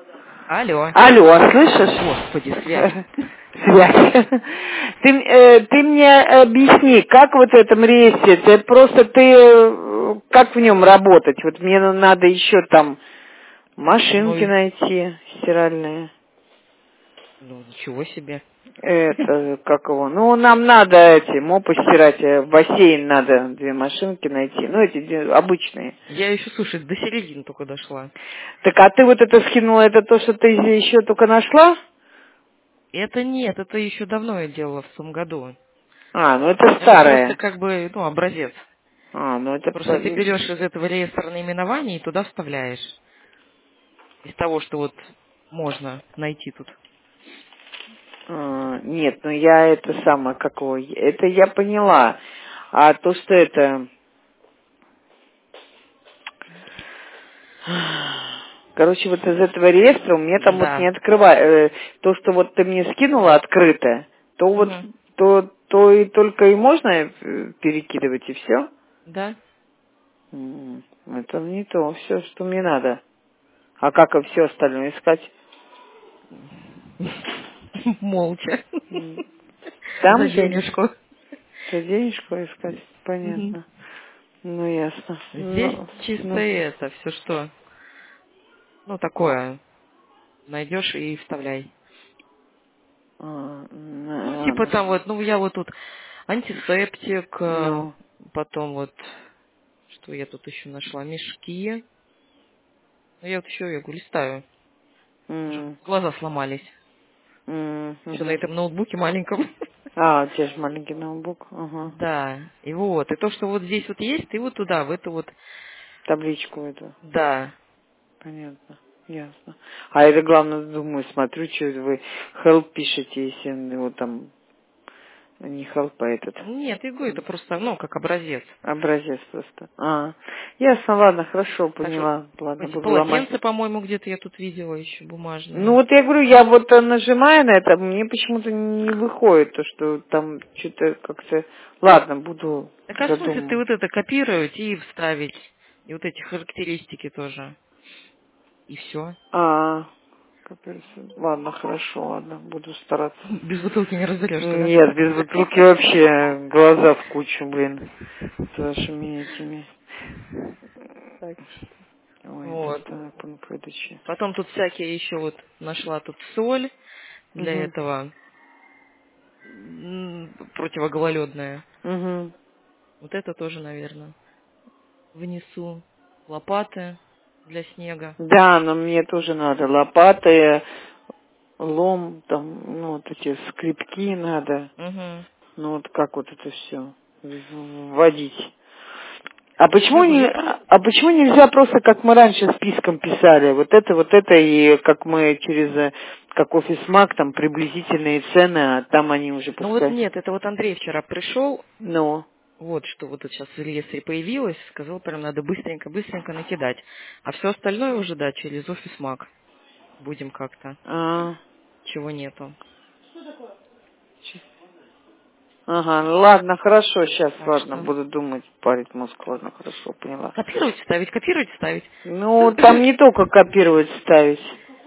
Алло. Алло, слышишь? Господи, связь. Связь. Ты мне объясни, как вот в этом рейсе, как в нем работать? Вот мне надо еще там машинки Ну, найти стиральные. ну, ничего себе. Это, как его? Ну, нам надо эти мопы стирать, в бассейн надо 2 машинки найти. Ну, обычные. Я еще, слушай, до середины только дошла. Так, а ты вот это скинула, это то, что ты еще только нашла? Это нет, это еще давно я делала в том году. А, ну это Это просто старое. как бы, ну, образец. А, ну это... Просто ты берешь из этого реестра наименований и туда вставляешь. Из того, что вот можно найти тут. Нет, ну я это самое, какое, это я поняла. А то, что это... Короче, вот из этого реестра у меня там вот не Да. открывает. То, что вот ты мне скинула открыто, то вот Угу. то и только и можно перекидывать, и все. Да. Это не то, все, что мне надо. А как и все остальное искать? Молча. Там За же денежку. за денежку искать, Мгм. понятно. Ну, ясно. Здесь чисто это, все что, ну, такое, найдешь и вставляй. Ну, типа там вот, ну, я вот тут антисептик, ну, потом вот, что я тут еще нашла, мешки. Ну, я вот еще, я говорю, листаю. Уже м, глаза сломались. Все на мгм. этом ноутбуке маленьком. А, у тебя же маленький ноутбук, ага. Да, и вот, и то, что вот здесь вот есть, ты вот туда, в эту вот, Табличку эту, да. понятно, ясно. А это главное, думаю, смотрю, что вы help пишете, если его там, не help, а этот, Нет, я говорю, это просто, ну, как образец. образец просто. Ясно, ладно, хорошо, Так что поняла, ладно, эти буду ломать. полотенца, по-моему, где-то я тут видела еще Ну бумажные. вот я говорю, я вот нажимаю на это, мне почему-то не выходит то, что там что-то как-то... Ладно, буду Так а смысл ты задумывать. вот это копировать и вставить, и вот эти характеристики тоже, и все. Капец. Ладно, хорошо, ладно, буду стараться. Без бутылки не разберешься, да? Нет, без бутылки вообще глаза в кучу, блин, с вашими этими. Так. Ой, это Вот. так, пункт выдачи. Потом тут всякие еще вот нашла тут соль для Угу. этого противогололедная. Угу. Вот это тоже, наверное, внесу. Лопаты для снега. Да, но мне тоже надо лопаты, лом, там, ну, вот эти скребки надо. Угу. Ну вот как вот это все вводить? А Я почему говорю, не, я просто... а почему нельзя просто, как мы раньше списком писали, вот это, и как мы через, как офис-маг, там приблизительные цены, а там они уже Ну вот пускай. нет, это вот Андрей вчера пришел, Ну, вот что вот тут сейчас в реестре появилось, сказал, прям надо быстренько накидать. А все остальное уже, да, через офис Маг будем как-то, а, чего нету. ага, ну ладно, хорошо, сейчас, Так ладно, что буду думать, парить мозг, ладно, хорошо, поняла. копировать, ставить. Ну, там не только копировать, ставить.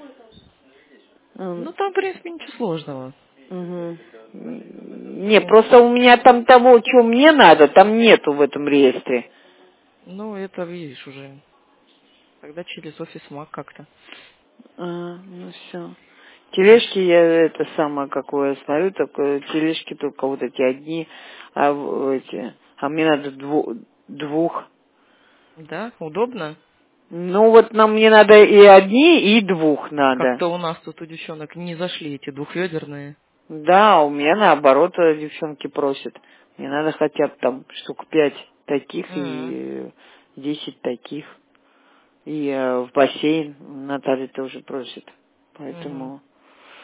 Ну там, в принципе, ничего сложного. Мгм. Не, Вот. просто у меня там того, что мне надо, там нету в этом реестре. Ну, это видишь уже. Тогда через офис Маг как-то. Ну все. Так Тележки я это самое какое смотрю, такое тележки только вот эти одни, а мне надо двух. да, удобно. Ну вот мне надо и одни, и двух надо. Как-то у нас тут у девчонок не зашли эти двухведерные. Да, у меня наоборот девчонки просят. Мне надо хотя бы там штук 5 таких М. и 10 таких. И в бассейн Наталья тоже просит. Мгм. Поэтому...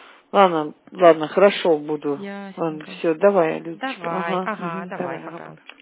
Ладно, ладно, хорошо, буду. Ладно, Ясненько. все, давай, Людочка. Давай, Ага, ага, давай, давай, ага, пока. пока.